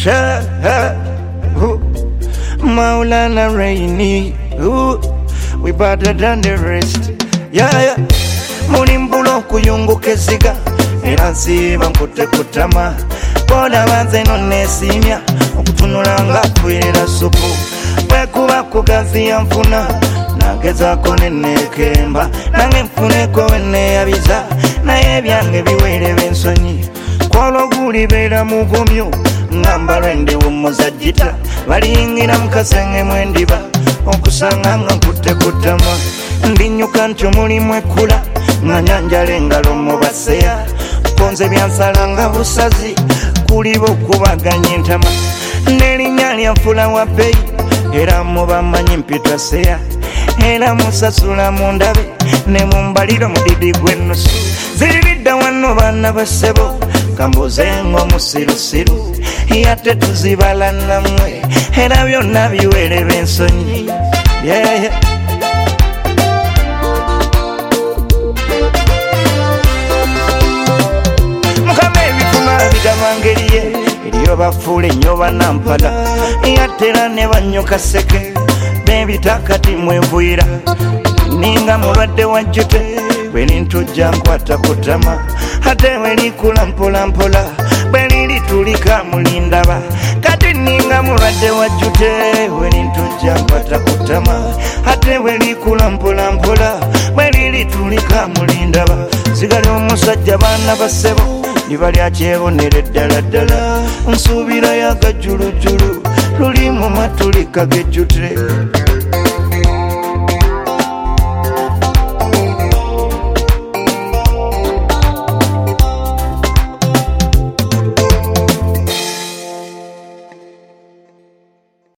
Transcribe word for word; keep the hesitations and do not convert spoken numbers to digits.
Maulana Rainy, ooh, we better than the rest. Yeah, yeah. Mulimbulo kuyunguke ziga era nsiba nkute kutama boda banze nonesimya okutunula nga kwirira supu bwekuba kugaziya nfuna nagezako nenekemba nange nfuneko weneyabiza naye ebyange biwere bensonyi kwologulibera mugumyo ngamba lwende womuzajita baliyingira mukasenge mwendiba okusanga nga nkute kutama ndinyuka ntyo mulimu ekula nga nyanjala engalo mubaseya konze byansala nga busazi kuliba okubaganya entama n'erinnya lyanfula wa bbeyi era mubamanyi mpitwa seya era musasula mundabe ne mumbalira mudidi gw'ennusu ziridda wano baana basebo kambuze ng'omusirusiru yate tuzibala nammwe era byonna biwere b'ensonyi yeah, yeah. Bigabangeriye eriyo bafuule nnyo banampala yatera ne banyoka seke n'ebitakati mwenvuyira ninga mulwadde wajjute bwerintujja nkwata kutama ate welikula mpolampola bwerilitulika mulindaba kati ninga mulwadde wajjute bwerintujja nkwata kutama ate welikula mpolampola bwerilitulika mulindaba sigale omusajja baana basebo libali akyebonere ddala ddala nsuubira yagajjulujjulu luli mu matulika gejjute